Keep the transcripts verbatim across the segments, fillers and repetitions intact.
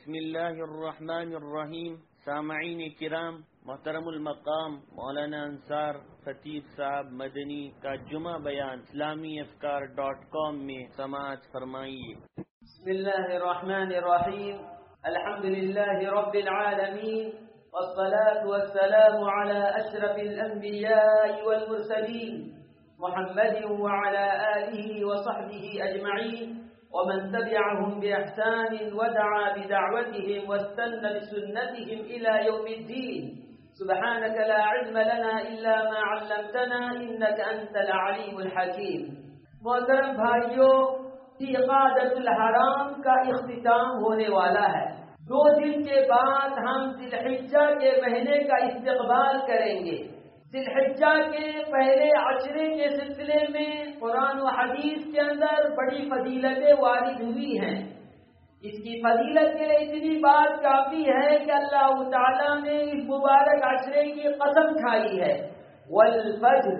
بسم اللہ الرحمن الرحیم. سامعین کرام، محترم المقام مولانا انصار خطیب صاحب مدنی کا جمعہ بیان اسلامی افکار ڈاٹ کام میں سماعت فرمائیے. بسم اللہ الرحمن الرحیم. الحمد للہ رب العالمین والصلاة والسلام على اشرف الانبیاء والمرسلین محمد وعلى آلہ وصحبہ اجمعین ومن تبعهم بإحسان ودعا بدعوتهم واستنى بسنتهم إلى يوم الدين. سبحانك لا علم لنا إلا ما علمتنا إنك أنت العليم الحكيم. محترم بھائیوں، عقادۃ الحرام کا اختتام ہونے والا ہے. دو دن کے بعد ہم ذی الحجہ کے مہینے کا استقبال کریں گے. ذی الحجہ کے پہلے عشرے کے سلسلے میں قرآن و حدیث کے اندر بڑی فضیلتیں وارد ہوئی ہیں. اس کی فضیلت کے لیے اتنی بات کافی ہے کہ اللہ تعالیٰ نے اس مبارک عشرے کی قسم کھائی ہے، والفجر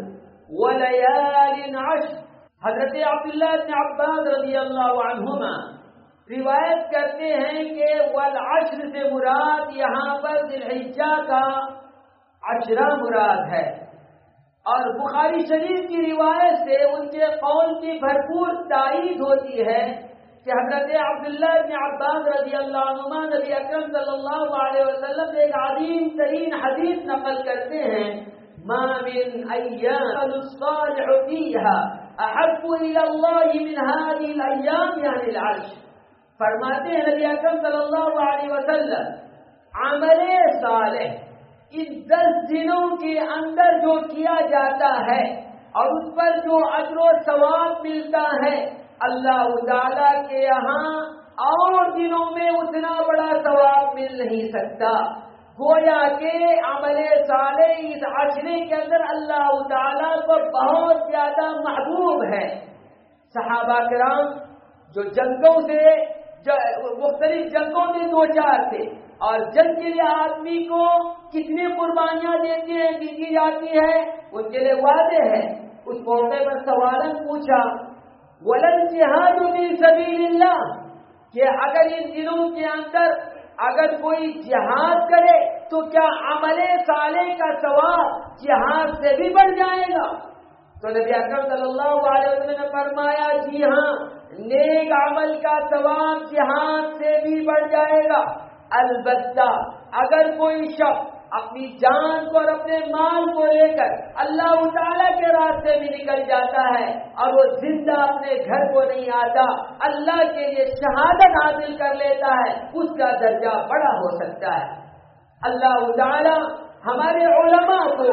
ولیال عشر. حضرت عبداللہ بن عباس رضی اللہ عنہما روایت کرتے ہیں کہ والعشر سے مراد یہاں پر ذی الحجہ کا عشرہ مراد ہے، اور بخاری شریف کی روایت سے ان کے قول کی بھرپور تائید ہوتی ہے کہ حضرت عبداللہ بن عباس رضی اللہ عنہما نبی اکرم صلی اللہ علیہ وسلم سے ایک عظیم ترین حدیث نقل کرتے ہیں، ما من ایام الصالح فیہا احب الی اللہ من هذه الایام یعنی العشر. فرماتے ہیں نبی اکرم صلی اللہ علیہ وسلم، عمل صالح ان دس دنوں کے اندر جو کیا جاتا ہے اور اس پر جو اجر و ثواب ملتا ہے، اللہ تعالیٰ کے یہاں اور دنوں میں اتنا بڑا ثواب مل نہیں سکتا. گویا کہ عمل صالح اس عشرے کے اندر اللہ تعالیٰ کو بہت زیادہ محبوب ہے. صحابہ کرام جو جنگوں سے مختلف جنگوں میں دو چار تھے، اور جنگ کے لیے آدمی کو کتنی قربانیاں دیتی ہیں دی جاتی ہے ان کے لیے وعدے ہے. اس موقع پر سوالن پوچھا، ولل جہاد فی سبیل اللہ، کہ اگر ان دنوں کے اندر اگر کوئی جہاد کرے تو کیا عمل صالح کا ثواب جہاد سے بھی بڑھ جائے گا؟ تو نبی اکرم صلی اللہ علیہ وسلم نے فرمایا، جی ہاں، نیک عمل کا ثواب جہاد سے بھی بڑھ جائے گا. البتہ اگر کوئی شخص اپنی جان کو اور اپنے مال کو لے کر اللہ تعالیٰ کے راستے میں نکل جاتا ہے اور وہ زندہ اپنے گھر کو نہیں آتا، اللہ کے لیے شہادت حاصل کر لیتا ہے، اس کا درجہ بڑا ہو سکتا ہے. اللہ تعالیٰ ہمارے علماء کو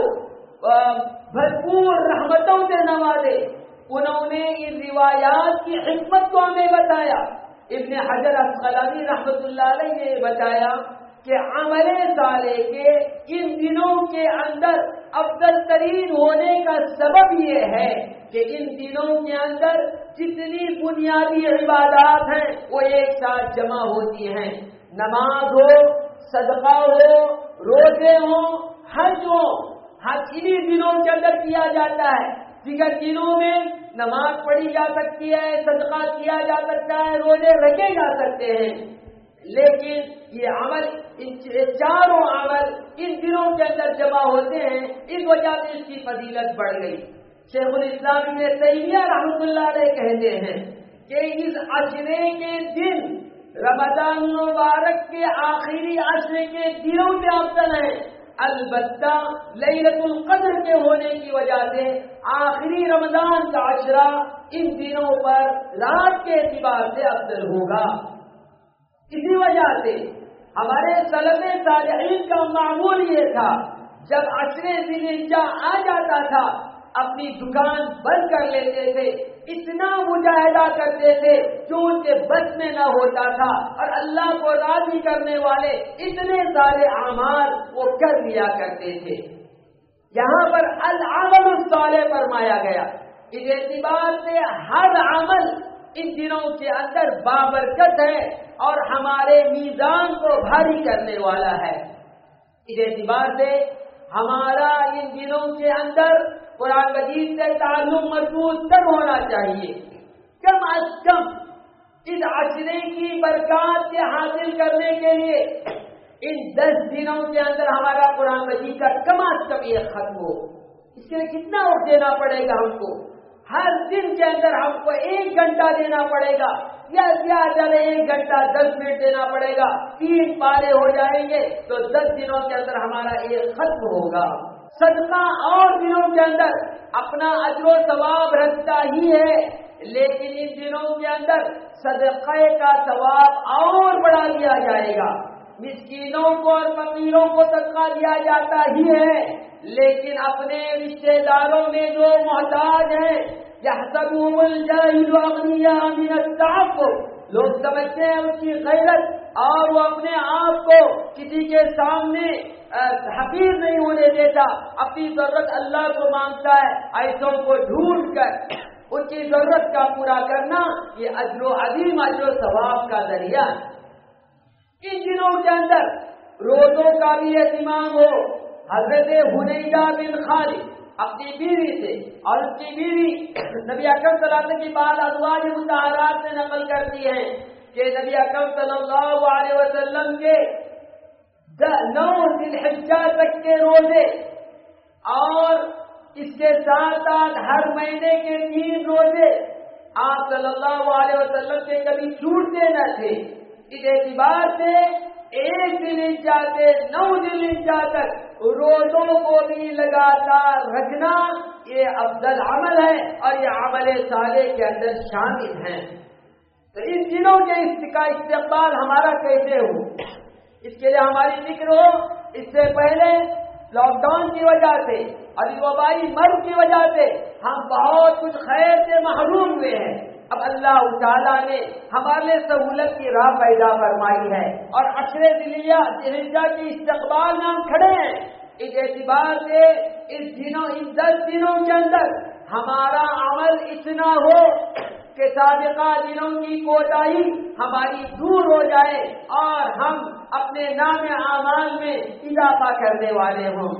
بھرپور رحمتوں سے نوازے. انہوں نے ان روایات کی حکمت کو ہمیں بتایا. ابن حجر عسقلانی رحمۃ اللہ علیہ نے بتایا کہ عمل صالح کے ان دنوں کے اندر افضل ترین ہونے کا سبب یہ ہے کہ ان دنوں کے اندر جتنی بنیادی عبادات ہیں وہ ایک ساتھ جمع ہوتی ہیں. نماز ہو، صدقہ ہو، روزے ہوں، حج ہو، حج انہی دنوں کے اندر کیا جاتا ہے. دیگر دنوں میں نماز پڑھی جا سکتی ہے، صدقہ کیا جا سکتا ہے، روزے رکھے جا سکتے ہیں، لیکن یہ عمل ان چاروں عمل ان دنوں کے اندر جمع ہوتے ہیں. اس وجہ سے اس کی فضیلت بڑھ گئی. شیخ الاسلام ابن تیمیہ رحمۃ اللہ علیہ کہتے ہیں کہ اس عشرے کے دن رمضان مبارک کے آخری عشرے کے دنوں میں افضل ہیں. البتہ لیلۃ القدر کے ہونے کی وجہ سے آخری رمضان کا عشرہ ان دنوں پر رات کے اعتبار سے افضل ہوگا. اسی وجہ سے ہمارے سلف صالحین کا معمول یہ تھا، جب عشرے ذی الحجہ آ جاتا تھا اپنی دکان بند کر لیتے تھے، اتنا مجاہدہ کرتے تھے جو ان کے بس میں نہ ہوتا تھا، اور اللہ کو راضی کرنے والے اتنے سارے اعمال وہ کر لیا کرتے تھے. یہاں پر العمل الصالح فرمایا گیا. اس اعتبار سے ہر عمل ان دنوں کے اندر بابرکت ہے اور ہمارے میزان کو بھاری کرنے والا ہے. اس اعتبار سے ہمارا ان دنوں کے اندر قرآن مجید سے تعلق مضبوط تر ہونا چاہیے. کم از کم اس عشرے کی برکات کے حاصل کرنے کے لیے ان دس دنوں کے اندر ہمارا قرآن مجید کا کم از کم یہ ختم ہو. اس کے لیے کتنا وقت دینا پڑے گا ہم کو؟ ہر دن کے اندر ہم کو ایک گھنٹہ دینا پڑے گا یا زیادہ ایک گھنٹہ دس منٹ دینا پڑے گا. تین پارے ہو جائیں گے تو دس دنوں کے اندر ہمارا یہ ختم ہوگا. صدقہ اور دنوں کے اندر اپنا اجر و ثواب رکھتا ہی ہے، لیکن ان دنوں کے اندر صدقے کا ثواب اور بڑھا دیا جائے گا. مسکینوں کو اور فقیروں کو صدقہ دیا جاتا ہی ہے، لیکن اپنے رشتے داروں میں جو محتاج ہیں یحسبهم الجاہل اغنیاء من التعفف، لوگ سمجھتے ہیں اس کی غیرت اور وہ اپنے آپ کو کسی کے سامنے حقیر نہیں ہونے دیتا، اپنی ضرورت اللہ کو مانگتا ہے. ایسوں کو ڈھونڈ کر ان کی ضرورت کا پورا کرنا یہ اجر و عظیم اجر و ثواب کا ذریعہ ہے. ان دنوں کے اندر روزوں کا بھی اہتمام ہو. حضرت حنیدہ بن خالد اپنی بیوی سے اور اس کی بیوی نبی اکرم صلی اللہ علیہ وسلم کی بعض ازواج مطہرات سے نقل کرتی ہیں کہ نبی اکرم صلی اللہ علیہ وسلم کے نو ذی الحجہ تک کے روزے اور اس کے ساتھ ساتھ ہر مہینے کے تین روزے آپ صلی اللہ علیہ وسلم سے کبھی چھوٹتے نہ تھے. اس اعتبار سے ایک دن انچا سے نو دن انچا تک روزوں کو بھی لگاتار رکھنا یہ افضل عمل ہے اور یہ عمل صالح کے اندر شامل ہے. تو ان دنوں کے اس کا استقبال ہمارا کیسے ہو، اس کے لیے ہماری فکر ہو. اس سے پہلے لاک ڈاؤن کی وجہ سے اور وبائی مرض کی وجہ سے ہم بہت کچھ خیر سے محروم ہوئے ہیں. اب اللہ تعالیٰ نے ہمارے سہولت کی راہ پیدا فرمائی ہے اور عشر ذوالحجہ کی استقبال میں ہم کھڑے ہیں. اس اعتبار سے اس دنوں ان دس دنوں کے اندر ہمارا عمل اتنا ہو کہ سابقہ دنوں کی کوتاہی ہماری دور ہو جائے اور ہم اپنے نام اعمال میں اضافہ کرنے والے ہوں.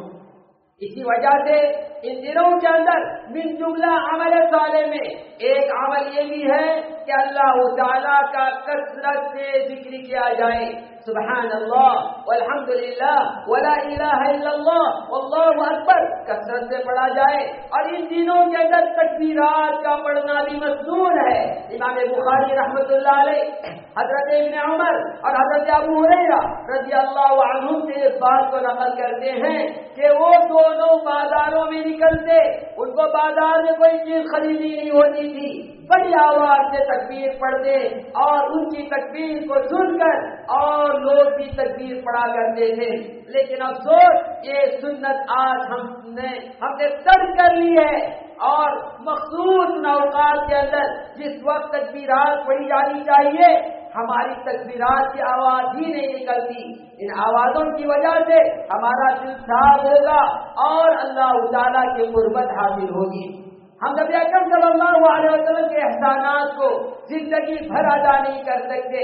اسی وجہ سے ان دنوں کے اندر من جملہ عمل صالح میں ایک عمل یہ بھی ہے کہ اللہ تعالیٰ کا کثرت سے ذکر کیا جائے. سبحان اللہ والحمدللہ ولا الہ الا اللہ واللہ اکبر کثرت سے پڑھا جائے. اور ان دنوں کے اندر تکبیرات کا پڑھنا بھی مسنون ہے. امام بخاری رحمۃ اللہ علیہ حضرت ابن عمر اور حضرت ابو ہریرہ رضی اللہ عنہم سے اس بات کو نقل کرتے ہیں کہ وہ دونوں بازاروں میں نکلتے، ان کو بازار میں کوئی چیز خریدی نہیں ہوتی تھی، بڑی آواز سے تکبیر پڑھتے اور ان کی تکبیر کو سن کر اور لوگ بھی تکبیر پڑھا کرتے تھے. لیکن افسوس یہ سنت آج ہم نے ہم نے ترک کر لی ہے اور مخصوص اوقات کے اندر جس وقت تکبیرات پڑھی جانی چاہیے ہماری تکبیرات کی آواز ہی نہیں نکلتی. ان آوازوں کی وجہ سے ہمارا دل صاف ہوگا اور اللہ تعالیٰ کی قربت حاصل ہوگی. ہم نبی اکرم صلی اللہ علیہ وسلم کے احسانات کو زندگی بھر ادا نہیں کر سکتے،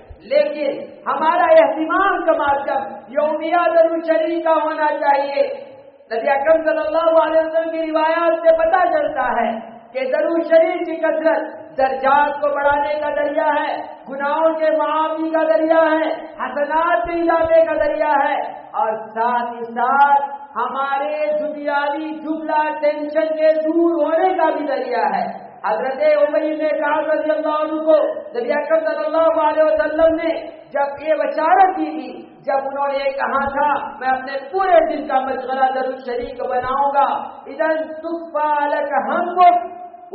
لیکن ہمارا اہتمام کم از کم یومیہ درود شریف کا ہونا چاہیے. نبی اکرم صلی اللہ علیہ وسلم کی روایات سے پتہ چلتا ہے کہ درود شریف کی کثرت درجات کو بڑھانے کا ذریعہ ہے، گناہوں کے معافی کا ذریعہ ہے، حسنات کے اضافے کا ذریعہ ہے اور ساتھ ہی ساتھ ہمارے دنیاوی جملہ ٹینشن کے دور ہونے کا بھی ذریعہ ہے. حضرت ابی نے کہا رضی اللہ عنہ کو نبی اکرم صلی اللہ علیہ وسلم نے جب یہ بشارت دی تھی، جب انہوں نے کہا تھا میں اپنے پورے دن کا مشغلہ درود شریف بناؤں گا، اذن تکفی لک ہمک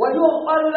ویغفر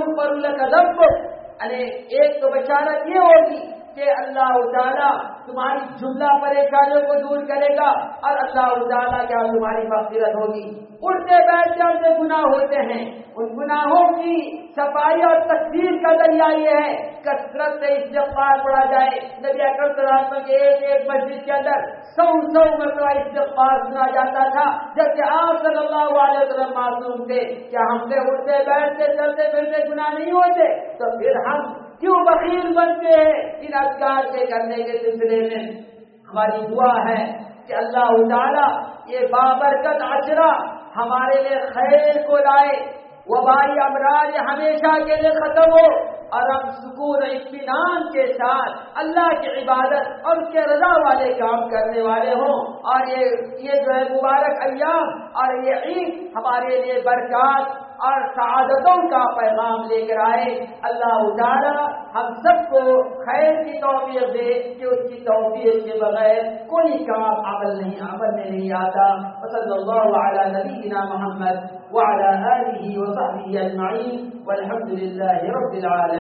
لک ذنبک، یعنی ایک تو بشارت یہ ہوگی کہ اللہ تعالیٰ تمہاری جملہ پریشانیوں کو دور کرے گا اور اللہ تعالیٰ کیا تمہاری مغفرت ہوگی. اٹھتے بیٹھتے ہم سے گناہ ہوتے ہیں، ان گناہوں کی صفائی اور تکفیر کا ذریعہ یہ ہے کثرت سے استغفار پڑھا جائے. نبی اکرم صلی اللہ علیہ وسلم کے ایک ایک مسجد کے اندر سو سو مرتبہ استغفار سنا جاتا تھا، جبکہ آپ صلی اللہ علیہ وسلم معصوم تھے. کیا ہم سے اٹھتے بیٹھتے چلتے پھرتے گناہ نہیں ہوتے؟ تو پھر ہم کیوں بخیل بنتے ہیں ان اذکار کے کرنے کے سلسلے میں؟ ہماری دعا ہے کہ اللہ تعالیٰ یہ بابرکت عشرہ ہمارے لیے خیر کو لائے، وبائی امراض ہمیشہ کے لیے ختم ہو اور ہم سکون اطمینان کے ساتھ اللہ کی عبادت اور اس کے رضا والے کام کرنے والے ہوں، اور یہ یہ جو ہے مبارک ایام اور یہ عید ہمارے لیے برکات اور سعادتوں کا پیغام لے کر آئے۔ اللہ تعالی ہم سب کو خیر کی توفیق دے کہ اس کی توفیق کے بغیر کوئی کام عمل نہیں عمل میں نہیں آتا۔ صلی اللہ علی نبینا محمد وعلی آلہ وصحبہ اجمعین والحمد للہ رب العالمین۔